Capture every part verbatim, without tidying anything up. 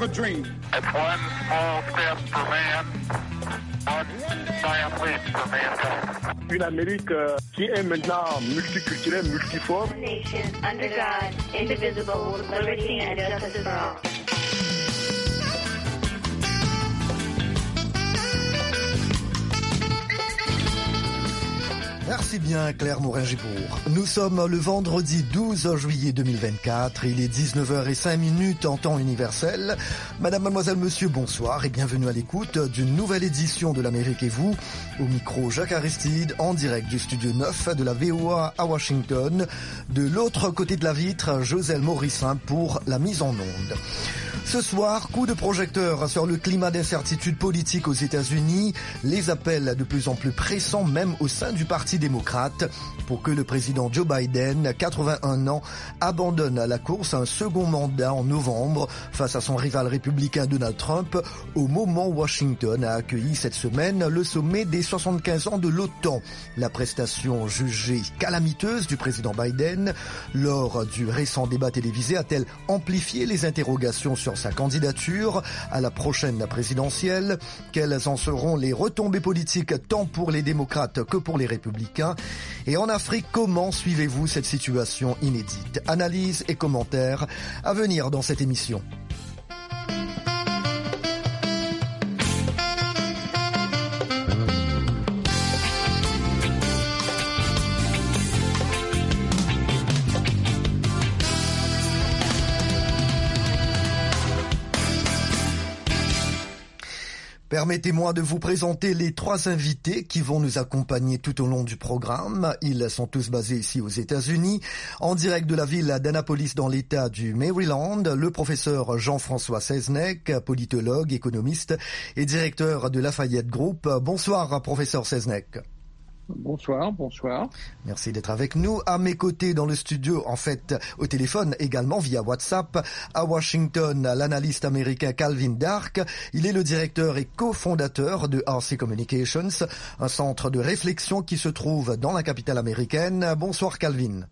dream. It's one small step for man, one giant leap for mankind. Une Amérique euh, qui est maintenant multiculturelle, multiforme. Nation under God, indivisible, with liberty and justice for all. Merci bien Claire Morin-Gibourg. Nous sommes le vendredi douze juillet deux mille vingt-quatre, il est dix-neuf heures zéro cinq en temps universel. Madame, mademoiselle, monsieur, bonsoir et bienvenue à l'écoute d'une nouvelle édition de l'Amérique et vous. Au micro Jacques Aristide, en direct du studio neuf de la V O A à Washington. De l'autre côté de la vitre, Joselle Morissin pour la mise en onde. Ce soir, coup de projecteur sur le climat d'incertitude politique aux États-Unis, les appels de plus en plus pressants même au sein du Parti démocrate pour que le président Joe Biden, quatre-vingt-un ans, abandonne la course à un second mandat en novembre face à son rival républicain Donald Trump au moment où Washington a accueilli cette semaine le sommet des soixante-quinze ans de l'OTAN. La prestation jugée calamiteuse du président Biden lors du récent débat télévisé a-t-elle amplifié les interrogations sur sa candidature à la prochaine présidentielle? Quelles en seront les retombées politiques tant pour les démocrates que pour les républicains? Et en Afrique, comment suivez-vous cette situation inédite? Analyse et commentaires à venir dans cette émission. Permettez-moi de vous présenter les trois invités qui vont nous accompagner tout au long du programme. Ils sont tous basés ici aux États-Unis. En direct de la ville d'Annapolis dans l'État du Maryland, le professeur Jean-François Seznec, politologue, économiste et directeur de Lafayette Group. Bonsoir, professeur Seznec. Bonsoir, bonsoir. Merci d'être avec nous. À mes côtés dans le studio, en fait, au téléphone également via WhatsApp, à Washington, l'analyste américain Calvin Dark. Il est le directeur et cofondateur de R C Communications, un centre de réflexion qui se trouve dans la capitale américaine. Bonsoir Calvin.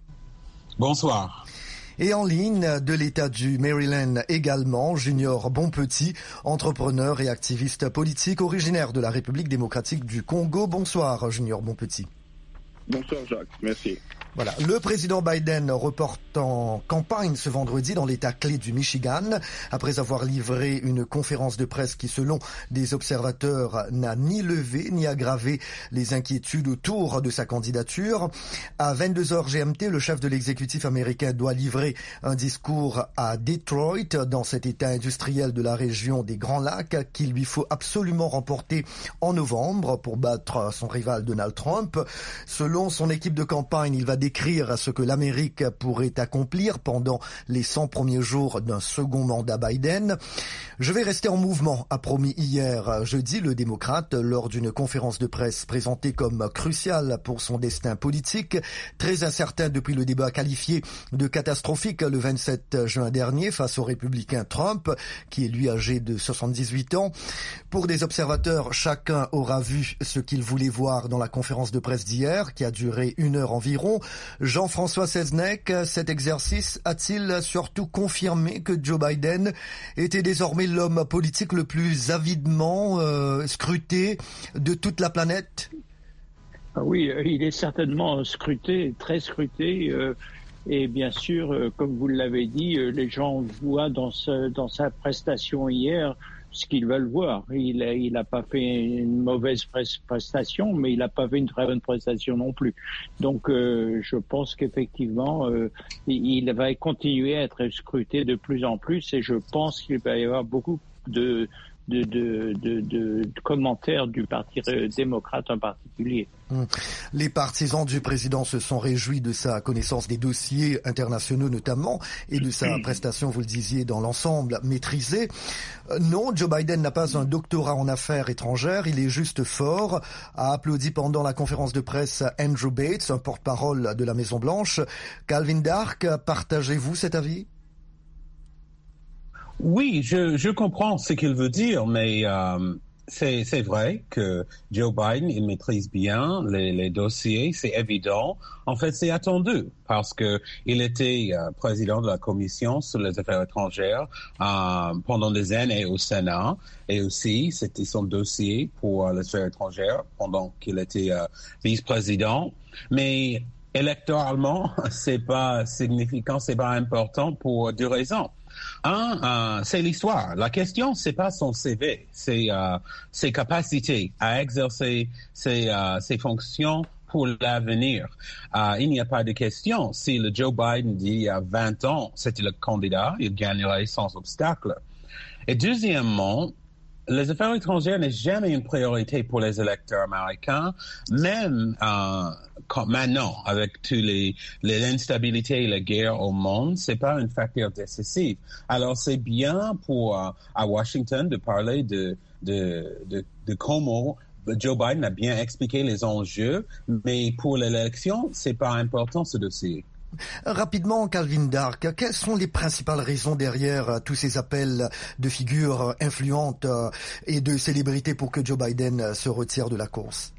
Bonsoir. Et en ligne de l'État du Maryland également, Junior Bonpetit, entrepreneur et activiste politique originaire de la République démocratique du Congo. Bonsoir Junior Bonpetit. Bonsoir Jacques, merci. Voilà, le président Biden reporte en campagne ce vendredi dans l'État clé du Michigan, après avoir livré une conférence de presse qui, selon des observateurs, n'a ni levé ni aggravé les inquiétudes autour de sa candidature. À vingt-deux heures G M T, le chef de l'exécutif américain doit livrer un discours à Detroit, dans cet État industriel de la région des Grands Lacs, qu'il lui faut absolument remporter en novembre pour battre son rival Donald Trump. Selon son équipe de campagne, il va décrire ce que l'Amérique pourrait accomplir pendant les cent premiers jours d'un second mandat Biden. Je vais rester en mouvement, a promis hier jeudi le démocrate lors d'une conférence de presse présentée comme cruciale pour son destin politique, très incertain depuis le débat qualifié de catastrophique le vingt-sept juin dernier face au républicain Trump, qui est lui âgé de soixante-dix-huit ans. Pour des observateurs, chacun aura vu ce qu'il voulait voir dans la conférence de presse d'hier, qui a duré une heure environ. Jean-François Seznec, cet exercice a-t-il surtout confirmé que Joe Biden était désormais l'homme politique le plus avidement euh, scruté de toute la planète? Ah oui, il est certainement scruté, très scruté. Euh, et bien sûr, euh, comme vous l'avez dit, euh, les gens voient dans, ce, dans sa prestation hier ce qu'ils veulent voir. Il a, il a pas fait une mauvaise prestation, mais il n'a pas fait une très bonne prestation non plus. Donc, euh, je pense qu'effectivement, euh, il va continuer à être scruté de plus en plus, et je pense qu'il va y avoir beaucoup de De, de, de, de commentaires du Parti démocrate en particulier. Les partisans du président se sont réjouis de sa connaissance des dossiers internationaux notamment et de sa prestation, vous le disiez, dans l'ensemble maîtrisée. Non, Joe Biden n'a pas un doctorat en affaires étrangères, il est juste fort, a applaudi pendant la conférence de presse Andrew Bates, un porte-parole de la Maison-Blanche. Calvin Dark, partagez-vous cet avis? Oui, je, je comprends ce qu'il veut dire, mais euh, c'est, c'est vrai que Joe Biden, il maîtrise bien les, les dossiers, c'est évident. En fait, c'est attendu parce que il était euh, président de la Commission sur les affaires étrangères euh, pendant des années au Sénat et aussi c'était son dossier pour euh, les affaires étrangères pendant qu'il était euh, vice-président. Mais électoralement, c'est pas significant, c'est pas important pour deux raisons. Un, euh, c'est l'histoire. La question, c'est pas son C V, c'est euh, ses capacités à exercer ses, euh, ses fonctions pour l'avenir. Euh, il n'y a pas de question. Si le Joe Biden d'il y a vingt ans, c'était le candidat, il gagnerait sans obstacle. Et deuxièmement, les affaires étrangères n'est jamais une priorité pour les électeurs américains, même euh, quand, maintenant, avec tous les, les l'instabilité et la guerre au monde, c'est pas un facteur décisif. Alors c'est bien pour euh, à Washington de parler de de de, de comment Joe Biden a bien expliqué les enjeux, mais pour l'élection, c'est pas important ce dossier. Rapidement, Calvin Dark, quelles sont les principales raisons derrière tous ces appels de figures influentes et de célébrités pour que Joe Biden se retire de la course?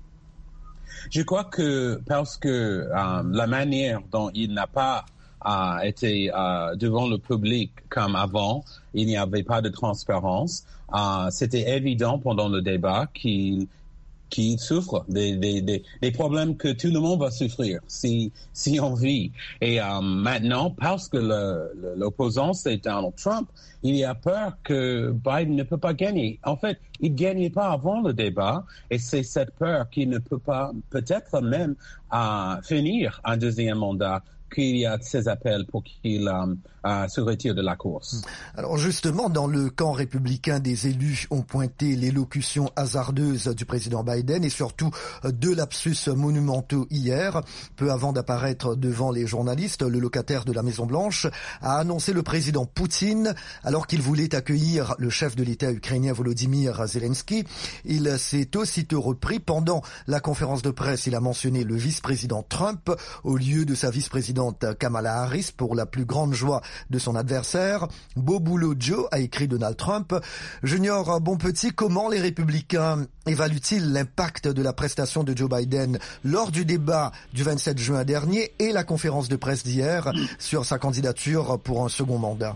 Je crois que parce que euh, la manière dont il n'a pas euh, été euh, devant le public comme avant, il n'y avait pas de transparence. Euh, c'était évident pendant le débat qu'il qui souffrent des, des, des, des problèmes que tout le monde va souffrir si, si on vit. Et euh, maintenant, parce que le, le, l'opposant, c'est Donald Trump, il y a peur que Biden ne peut pas gagner. En fait, il ne gagnait pas avant le débat, et c'est cette peur qu'il ne peut pas, peut-être même, euh, finir un deuxième mandat, qu'il y a ces appels pour qu'il euh, euh, se retire de la course. Alors justement, dans le camp républicain, des élus ont pointé l'élocution hasardeuse du président Biden et surtout deux lapsus monumentaux hier. Peu avant d'apparaître devant les journalistes, le locataire de la Maison-Blanche a annoncé le président Poutine alors qu'il voulait accueillir le chef de l'État ukrainien Volodymyr Zelensky. Il s'est aussitôt repris. Pendant la conférence de presse, il a mentionné le vice-président Trump au lieu de sa vice-présidente Kamala Harris pour la plus grande joie de son adversaire. Beau boulot Joe, a écrit Donald Trump. Junior Bonpetit, comment les républicains évaluent-ils l'impact de la prestation de Joe Biden lors du débat du vingt-sept juin dernier et la conférence de presse d'hier sur sa candidature pour un second mandat?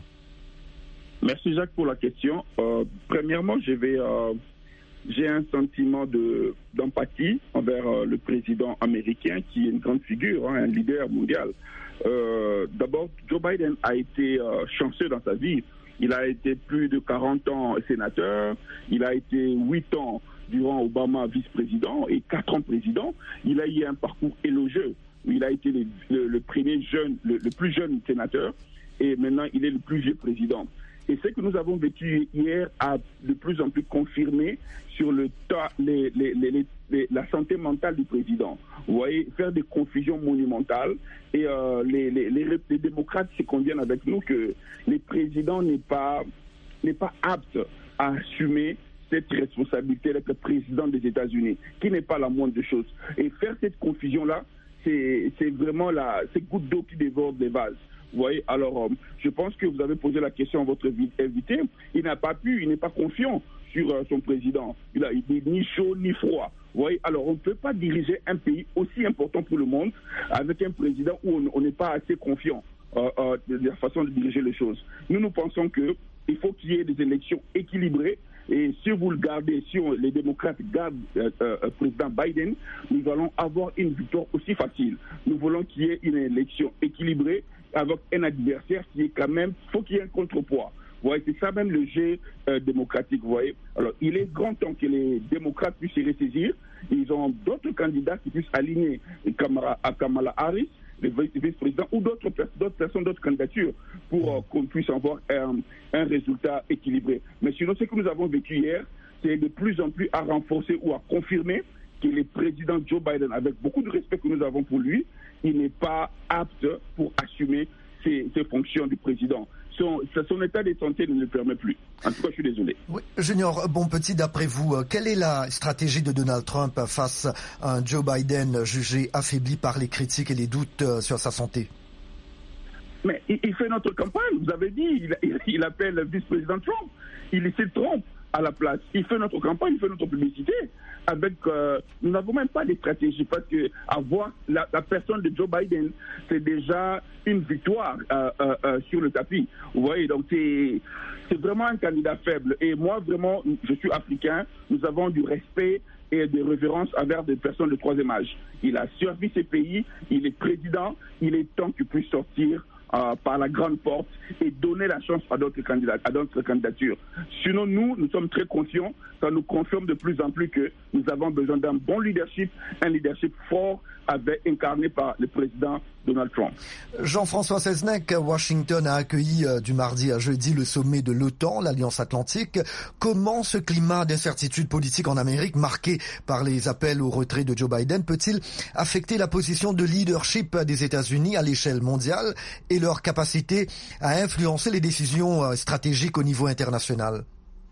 Merci Jacques pour la question. Euh, premièrement, je vais, euh, j'ai un sentiment de, d'empathie envers euh, le président américain qui est une grande figure, hein, un leader mondial. Euh, d'abord, Joe Biden a été euh, chanceux dans sa vie. Il a été plus de quarante ans sénateur, il a été huit ans durant Obama vice-président et quatre ans président. Il a eu un parcours élogieux. Il a été le, le, le premier jeune, le, le plus jeune sénateur et maintenant il est le plus vieux président. Et ce que nous avons vécu hier a de plus en plus confirmé sur le tas, les, les, les, les, la santé mentale du président. Vous voyez, faire des confusions monumentales. Et euh, les, les, les, les démocrates se conviennent avec nous que le président n'est pas, n'est pas apte à assumer cette responsabilité d'être président des États-Unis, qui n'est pas la moindre des choses. Et faire cette confusion-là, c'est, c'est vraiment la, c'est goutte d'eau qui dévore des vases. Vous voyez, alors, euh, je pense que vous avez posé la question à votre invité. Il n'a pas pu, il n'est pas confiant sur euh, son président. Il a été ni chaud ni froid. Vous voyez, alors on ne peut pas diriger un pays aussi important pour le monde avec un président où on n'est pas assez confiant euh, euh, de la façon de diriger les choses. Nous, nous pensons qu'il faut qu'il y ait des élections équilibrées. Et si vous le gardez, si on, les démocrates gardent euh, euh, président Biden, nous allons avoir une victoire aussi facile. Nous voulons qu'il y ait une élection équilibrée avec un adversaire qui est quand même, il faut qu'il y ait un contrepoids. Vous voyez, c'est ça même le jeu euh, démocratique, vous voyez. Alors, il est grand temps que les démocrates puissent se ressaisir. Ils ont d'autres candidats qui puissent aligner Kamala, à Kamala Harris, le vice-président, ou d'autres, d'autres personnes, d'autres candidatures, pour euh, qu'on puisse avoir un, un résultat équilibré. Mais sinon, ce que nous avons vécu hier, c'est de plus en plus à renforcer ou à confirmer que le président Joe Biden, avec beaucoup de respect que nous avons pour lui, il n'est pas apte pour assumer ses, ses fonctions du président. Son, son état de santé ne le permet plus. En tout cas, je suis désolé. Oui, Junior Bonpetit, d'après vous, quelle est la stratégie de Donald Trump face à un Joe Biden jugé affaibli par les critiques et les doutes sur sa santé? Mais il, il fait notre campagne. Vous avez dit, il, il, il appelle le vice-président Trump. Il se trompe. à la place. Il fait notre campagne, il fait notre publicité. Avec, euh, nous n'avons même pas de stratégie parce que avoir la, la personne de Joe Biden, c'est déjà une victoire euh, euh, euh, sur le tapis. Vous voyez, donc c'est, c'est vraiment un candidat faible. Et moi, vraiment, je suis africain, nous avons du respect et de révérence envers des personnes de troisième âge. Il a servi ses pays, il est président, il est temps qu'il puisse sortir Euh, par la grande porte et donner la chance à d'autres candidats, à d'autres candidatures. Sinon, nous, nous sommes très conscients, ça nous confirme de plus en plus que nous avons besoin d'un bon leadership, un leadership fort, avec, incarné par le président Donald Trump. Jean-François Seznec, Washington a accueilli euh, du mardi à jeudi le sommet de l'OTAN, l'Alliance Atlantique. Comment ce climat d'incertitude politique en Amérique, marqué par les appels au retrait de Joe Biden, peut-il affecter la position de leadership des États-Unis à l'échelle mondiale et leur capacité à influencer les décisions euh, stratégiques au niveau international?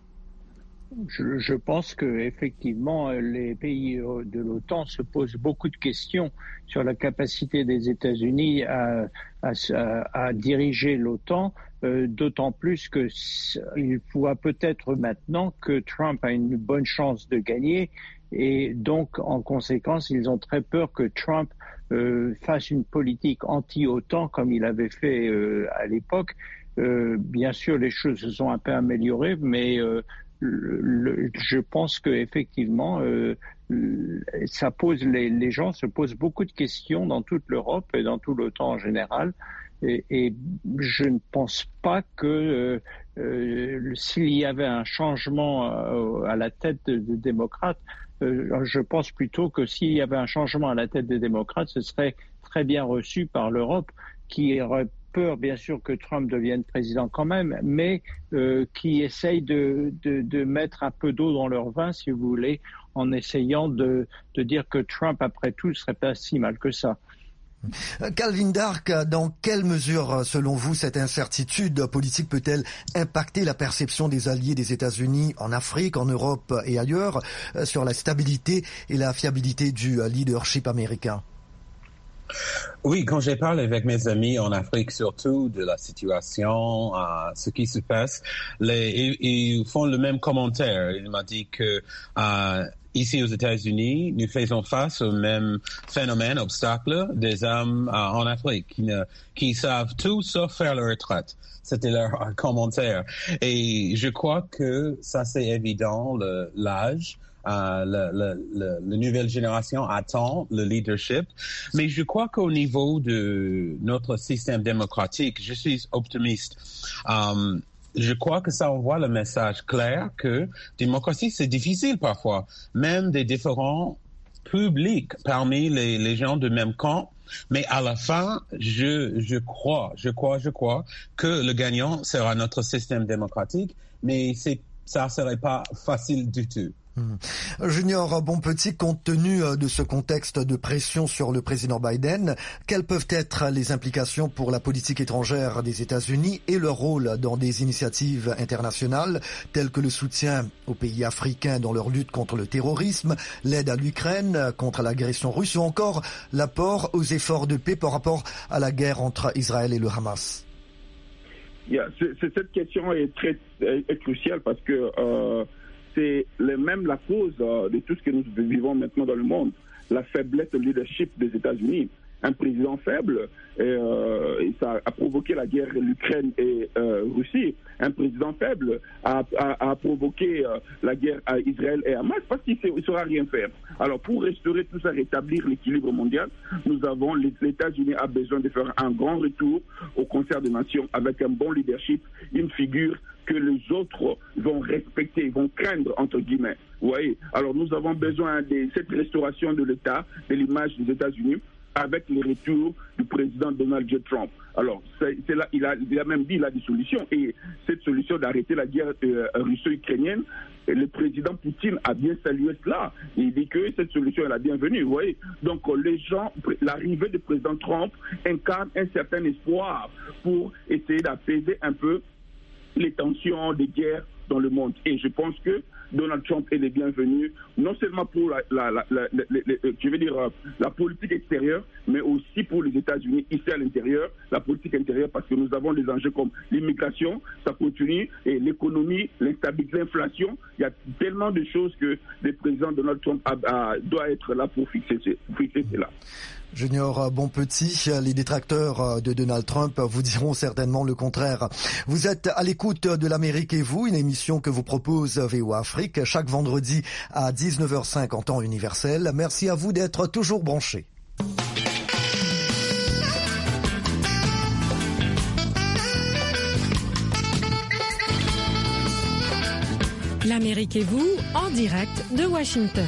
Je, je pense que effectivement les pays de l'OTAN se posent beaucoup de questions sur la capacité des États-Unis à, à, à diriger l'OTAN, euh, d'autant plus que il voit peut-être maintenant que Trump a une bonne chance de gagner et donc en conséquence ils ont très peur que Trump euh, fasse une politique anti-OTAN comme il avait fait euh, à l'époque. Euh, bien sûr les choses se sont un peu améliorées, mais euh, Le, le, je pense que effectivement, euh, ça pose les, les gens se posent beaucoup de questions dans toute l'Europe et dans tout l'OTAN en général. Et, et je ne pense pas que euh, euh, s'il y avait un changement euh, à la tête des de démocrates, euh, je pense plutôt que s'il y avait un changement à la tête des démocrates, ce serait très bien reçu par l'Europe, qui aurait peur, bien sûr, que Trump devienne président quand même, mais euh, qui essaye de, de, de mettre un peu d'eau dans leur vin, si vous voulez, en essayant de, de dire que Trump, après tout, ne serait pas si mal que ça. Calvin Dark, dans quelle mesure, selon vous, cette incertitude politique peut-elle impacter la perception des alliés des États-Unis en Afrique, en Europe et ailleurs, sur la stabilité et la fiabilité du leadership américain? Oui, quand j'ai parlé avec mes amis en Afrique, surtout de la situation, euh, ce qui se passe, les, ils, ils font le même commentaire. Il m'a dit que euh, ici aux États-Unis, nous faisons face au même phénomène, obstacle des hommes euh, en Afrique qui, ne, qui savent tout sauf faire leur retraite. C'était leur euh, commentaire. Et je crois que ça c'est évident, le, l'âge. Euh, la, la, la, la nouvelle génération attend le leadership, mais je crois qu'au niveau de notre système démocratique, je suis optimiste. Euh, je crois que ça envoie le message clair que démocratie c'est difficile parfois, même des différents publics parmi les, les gens du même camp. Mais à la fin, je, je crois, je crois, je crois que le gagnant sera notre système démocratique, mais c'est, ça serait pas facile du tout. Junior Bonpetit, compte tenu de ce contexte de pression sur le président Biden, quelles peuvent être les implications pour la politique étrangère des États-Unis et leur rôle dans des initiatives internationales telles que le soutien aux pays africains dans leur lutte contre le terrorisme, l'aide à l'Ukraine contre l'agression russe ou encore l'apport aux efforts de paix par rapport à la guerre entre Israël et le Hamas? Yeah, c'est, c'est, cette question est très est cruciale parce que euh, c'est le, même la cause euh, de tout ce que nous vivons maintenant dans le monde, la faiblesse de leadership des États-Unis. Un président faible, et, euh, et ça a provoqué la guerre l'Ukraine et euh, Russie. Un président faible a, a, a provoqué euh, la guerre à Israël et Hamas parce qu'il ne saura rien faire. Alors pour restaurer tout ça, rétablir l'équilibre mondial, nous avons, les, les États-Unis a besoin de faire un grand retour au concert des nations avec un bon leadership, une figure que les autres vont respecter, vont craindre, entre guillemets. Vous voyez? Alors nous avons besoin de cette restauration de l'État, de l'image des États-Unis, avec le retour du président Donald J. Trump. Alors, c'est, c'est là, il, a, il a même dit qu'il a des solutions. Et cette solution d'arrêter la guerre euh, russo-ukrainienne, le président Poutine a bien salué cela. Il dit que cette solution est la bienvenue. Vous voyez? Donc, les gens, l'arrivée du président Trump incarne un certain espoir pour essayer d'apaiser un peu les tensions des guerres dans le monde. Et je pense que Donald Trump est le bienvenu, non seulement pour la, la, la, la, la, la, la je veux dire, la politique extérieure, mais aussi pour les États-Unis ici à l'intérieur, la politique intérieure, parce que nous avons des enjeux comme l'immigration, ça continue, et l'économie, l'instabilité, l'inflation. Il y a tellement de choses que le président Donald Trump a, a, doit être là pour fixer, fixer cela. Junior Bonpetit, les détracteurs de Donald Trump vous diront certainement le contraire. Vous êtes à l'écoute de l'Amérique et vous, une émission que vous propose V O A Afrique chaque vendredi à dix-neuf heures cinq en temps universel. Merci à vous d'être toujours branchés. L'Amérique et vous, en direct de Washington.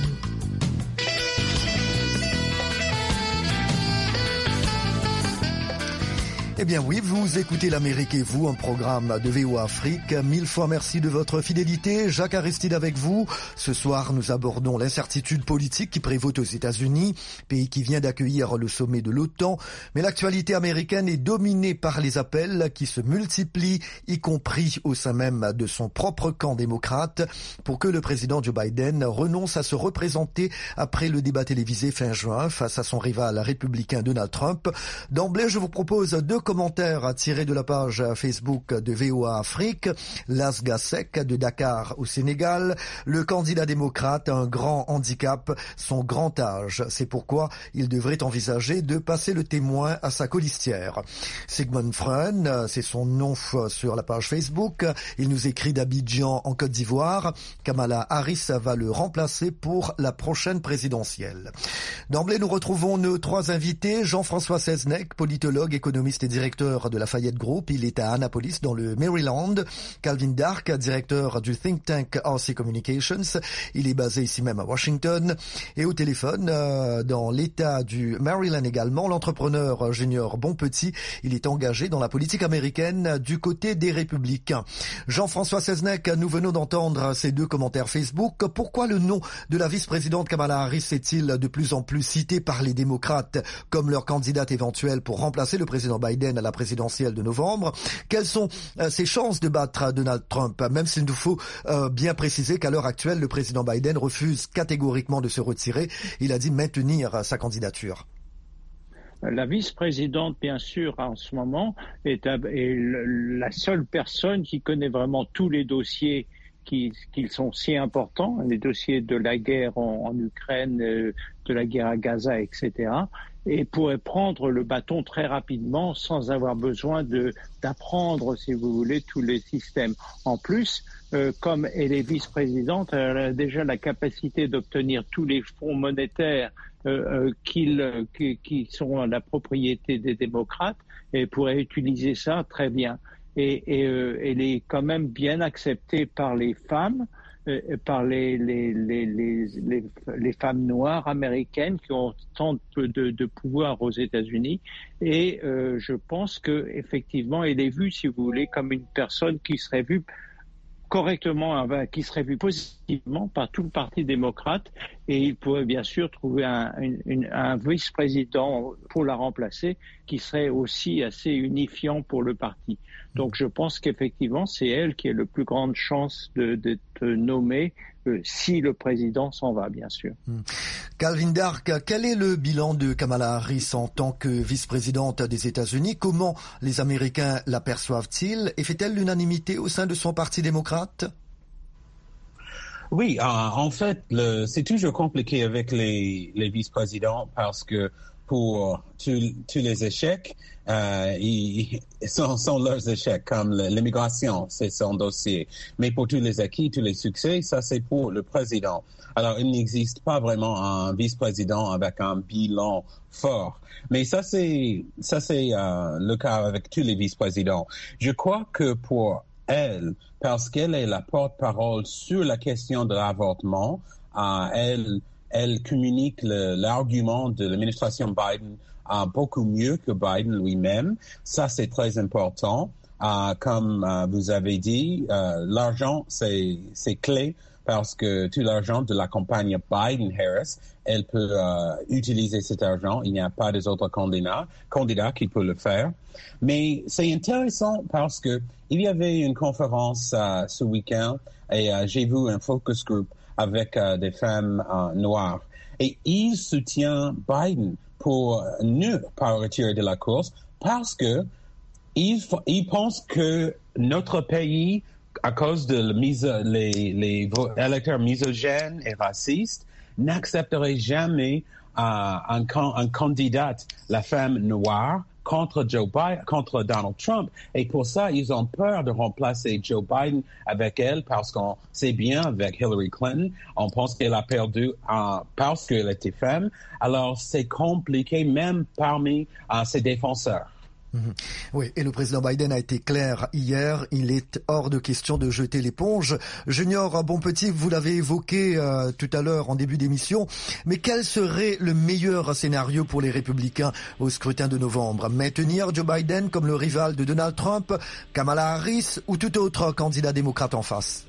Eh bien oui, vous écoutez l'Amérique et vous, un programme de V O A Afrique. Mille fois merci de votre fidélité. Jacques Aristide avec vous. Ce soir, nous abordons l'incertitude politique qui prévaut aux États-Unis, pays qui vient d'accueillir le sommet de l'OTAN. Mais l'actualité américaine est dominée par les appels qui se multiplient, y compris au sein même de son propre camp démocrate, pour que le président Joe Biden renonce à se représenter après le débat télévisé fin juin face à son rival républicain Donald Trump. D'emblée, je vous propose deux commentaires tirés de la page Facebook de V O A Afrique. Las Gassek de Dakar au Sénégal. Le candidat démocrate a un grand handicap, son grand âge. C'est pourquoi il devrait envisager de passer le témoin à sa colistière. Sigmund Freund, c'est son nom sur la page Facebook. Il nous écrit d'Abidjan en Côte d'Ivoire. Kamala Harris va le remplacer pour la prochaine présidentielle. D'emblée, nous retrouvons nos trois invités. Jean-François Seznec, politologue, économiste et directeur de Lafayette Group. Il est à Annapolis, dans le Maryland. Calvin Dark, directeur du think tank R C Communications. Il est basé ici même à Washington. Et au téléphone, euh, dans l'État du Maryland également, l'entrepreneur Junior Bonpetit. Il est engagé dans la politique américaine du côté des Républicains. Jean-François Seznec, nous venons d'entendre ces deux commentaires Facebook. Pourquoi le nom de la vice-présidente Kamala Harris est-il de plus en plus cité par les démocrates comme leur candidate éventuelle pour remplacer le président Biden à la présidentielle de novembre? Quelles sont euh, ses chances de battre Donald Trump? Même s'il nous faut euh, bien préciser qu'à l'heure actuelle, le président Biden refuse catégoriquement de se retirer. Il a dit maintenir euh, sa candidature. La vice-présidente, bien sûr, en ce moment, est, est la seule personne qui connaît vraiment tous les dossiers qui, qui sont si importants, les dossiers de la guerre en, en Ukraine, euh, de la guerre à Gaza, et cetera, et pourrait prendre le bâton très rapidement sans avoir besoin de d'apprendre, si vous voulez, tous les systèmes. En plus, euh, comme elle est vice-présidente, elle a déjà la capacité d'obtenir tous les fonds monétaires euh, euh, qu'ils, qui, qui sont la propriété des démocrates et pourrait utiliser ça très bien. Et, et euh, elle est quand même bien acceptée par les femmes, euh, par les, les, les, les, les, les femmes noires américaines qui ont tant de, de, de pouvoir aux États-Unis. Et euh, je pense que effectivement, elle est vue, si vous voulez, comme une personne qui serait vue correctement, qui serait vue positivement par tout le Parti démocrate, et il pourrait bien sûr trouver un, une, un vice-président pour la remplacer qui serait aussi assez unifiant pour le parti. Donc je pense qu'effectivement c'est elle qui a le plus grande chance de, d'être nommée euh, si le président s'en va, bien sûr. Calvin Dark, quel est le bilan de Kamala Harris en tant que vice-présidente des États-Unis? Comment les Américains l'aperçoivent-ils? Et fait-elle l'unanimité au sein de son parti démocrate? Oui, euh, en fait, le, c'est toujours compliqué avec les, les vice-présidents parce que pour tous les échecs, euh, ils, sont, sont leurs échecs, comme l'immigration, c'est son dossier. Mais pour tous les acquis, tous les succès, ça c'est pour le président. Alors, il n'existe pas vraiment un vice-président avec un bilan fort. Mais ça c'est ça c'est euh, le cas avec tous les vice-présidents. Je crois que pour elle, parce qu'elle est la porte-parole sur la question de l'avortement, euh, elle elle communique le, l'argument de l'administration Biden uh, beaucoup mieux que Biden lui-même. Ça, c'est très important. euh, comme euh, vous avez dit, euh, l'argent, c'est, c'est clé parce que tout l'argent de la campagne Biden-Harris, elle peut euh, utiliser cet argent. Il n'y a pas des autres candidats, candidats qui peuvent le faire. Mais c'est intéressant parce que il y avait une conférence euh, ce week-end et euh, j'ai vu un focus group avec euh, des femmes euh, noires. Et ils soutiennent Biden pour ne pas retirer de la course parce que ils, ils pensent que notre pays, à cause de la mise, les, les électeurs misogynes et racistes, n'accepterait jamais euh, un, un candidat, la femme noire, contre Joe Biden, contre Donald Trump. Et pour ça, ils ont peur de remplacer Joe Biden avec elle parce qu'on sait bien avec Hillary Clinton, on pense qu'elle a perdu euh, parce qu'elle était femme. Alors, c'est compliqué même parmi euh, ses défenseurs. Mmh. Oui, et le président Biden a été clair hier, il est hors de question de jeter l'éponge. Junior Bonpetit, vous l'avez évoqué euh, tout à l'heure en début d'émission, mais quel serait le meilleur scénario pour les républicains au scrutin de novembre? Maintenir Joe Biden comme le rival de Donald Trump, Kamala Harris ou tout autre candidat démocrate en face?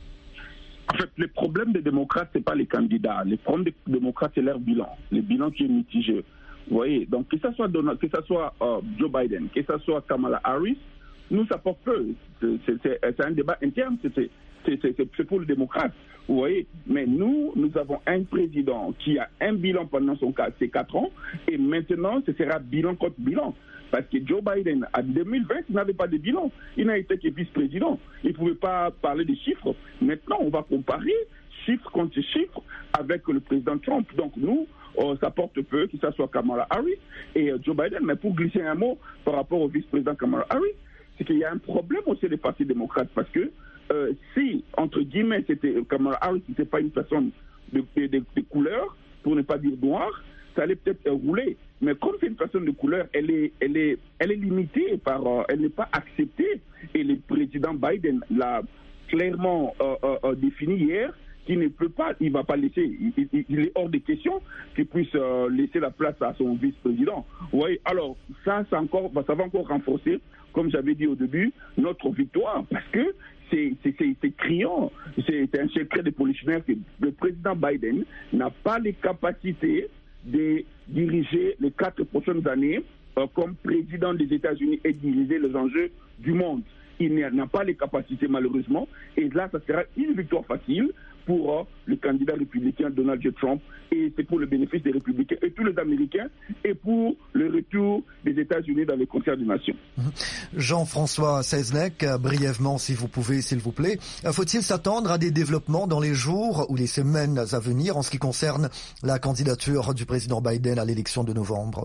En fait, le problème des démocrates, c'est pas les candidats. Le problème des démocrates, c'est leur bilan. Le bilan qui est mitigé. Vous voyez, donc que ce soit Donald, que ce soit euh, Joe Biden, que ce soit Kamala Harris, nous ça porte peu. C'est, c'est, c'est un débat interne, c'est, c'est, c'est, c'est, c'est pour les démocrates. Vous voyez, mais nous, nous avons un président qui a un bilan pendant son cas, ses quatre ans, et maintenant ce sera bilan contre bilan. Parce que Joe Biden, en deux mille vingt, il n'avait pas de bilan. Il n'a été que vice-président. Il ne pouvait pas parler des chiffres. Maintenant, on va comparer chiffre contre chiffre avec le président Trump. Donc nous, oh, ça porte peu, que ce soit Kamala Harris et euh, Joe Biden. Mais pour glisser un mot par rapport au vice-président Kamala Harris, c'est qu'il y a un problème aussi des partis démocrates. Parce que euh, si, entre guillemets, c'était, Kamala Harris n'était pas une personne de, de, de, de couleur, pour ne pas dire noire, ça allait peut-être rouler. Mais comme c'est une personne de couleur, elle est, elle est, elle est limitée par, euh, elle n'est pas acceptée. Et le président Biden l'a clairement euh, euh, défini hier, qu'il ne peut pas, il ne va pas laisser, il, il, il est hors de question qu'il puisse euh, laisser la place à son vice-président. Oui, alors ça, ça, encore, ça va encore renforcer, comme j'avais dit au début, notre victoire, parce que c'est, c'est, c'est, c'est criant, c'est, c'est un secret des polichinelles que le président Biden n'a pas les capacités de diriger les quatre prochaines années euh, comme président des États-Unis et diriger les enjeux du monde. Il n'a pas les capacités malheureusement, et là, ça sera une victoire facile pour euh, le candidat républicain Donald J. Trump, et c'est pour le bénéfice des républicains et tous les Américains, et pour le retour des États-Unis dans les concerts des nations. Jean-François Seznec, brièvement si vous pouvez, s'il vous plaît, faut-il s'attendre à des développements dans les jours ou les semaines à venir en ce qui concerne la candidature du président Biden à l'élection de novembre?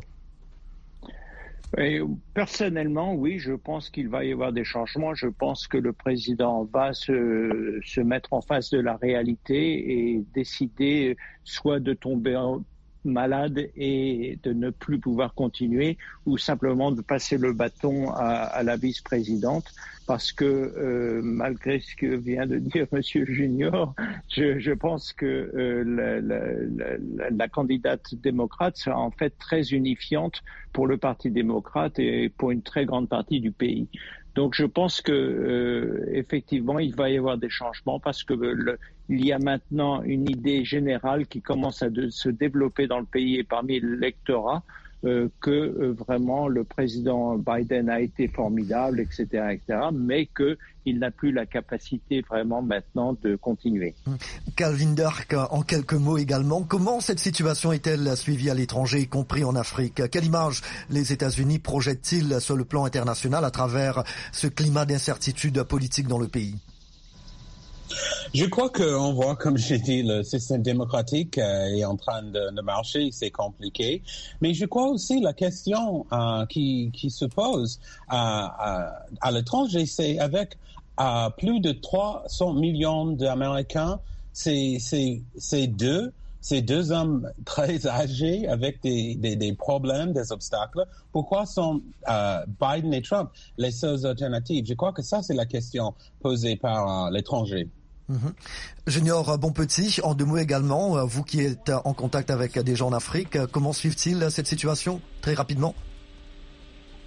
Et personnellement, oui, je pense qu'il va y avoir des changements. Je pense que le président va se, se mettre en face de la réalité et décider soit de tomber malade et de ne plus pouvoir continuer, ou simplement de passer le bâton à, à la vice-présidente, parce que euh, malgré ce que vient de dire Monsieur Junior, je, je pense que euh, la, la, la, la candidate démocrate sera en fait très unifiante pour le Parti démocrate et pour une très grande partie du pays. Donc je pense que euh, effectivement il va y avoir des changements, parce que le, il y a maintenant une idée générale qui commence à de, se développer dans le pays et parmi l'électorat euh, que euh, vraiment le président Biden a été formidable, et cetera, et cetera, mais qu'il n'a plus la capacité vraiment maintenant de continuer. Calvin Dark, en quelques mots également, comment cette situation est-elle suivie à l'étranger, y compris en Afrique? Quelle image les États-Unis projettent-ils sur le plan international à travers ce climat d'incertitude politique dans le pays? Je crois qu'on voit, comme j'ai dit, le système démocratique euh, est en train de, de marcher, c'est compliqué. Mais je crois aussi la question euh, qui, qui se pose euh, à, à l'étranger, c'est avec euh, plus de trois cents millions d'Américains, c'est, c'est, c'est deux, c'est deux hommes très âgés avec des, des, des problèmes, des obstacles. Pourquoi sont euh, Biden et Trump les seules alternatives? Je crois que ça, c'est la question posée par euh, l'étranger. Mmh. Junior Bonpetit, en deux mots également, vous qui êtes en contact avec des gens en Afrique, comment suivent-ils cette situation très rapidement?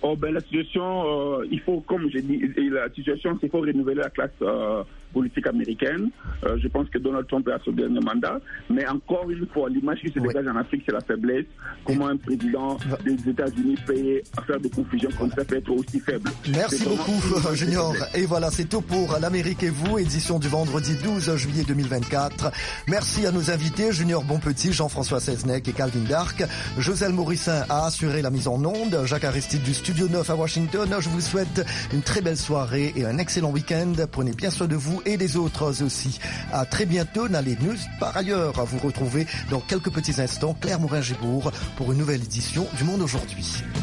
Oh, ben, la situation, euh, il faut, comme j'ai dit, la situation, c'est qu'il faut renouveler la classe euh, politique américaine. Euh, je pense que Donald Trump est à son dernier mandat. Mais encore une fois, l'image qui se oui. dégage en Afrique, c'est la faiblesse. Comment un président des États-Unis peut faire des confusions comme ça peut être aussi faible. Merci beaucoup, Junior. Et voilà, c'est tout pour l'Amérique et vous, édition du vendredi douze juillet deux mille vingt-quatre. Merci à nos invités, Junior Bonpetit, Jean-François Seznec et Calvin Dark. Joselle Morissin a assuré la mise en onde. Jacques Aristide du Studio neuf à Washington. Je vous souhaite une très belle soirée et un excellent week-end. Prenez bien soin de vous et des autres aussi. À très bientôt. N'allez nulle par ailleurs. À vous retrouver dans quelques petits instants, Claire Morin-Gébourg, pour une nouvelle édition du Monde aujourd'hui.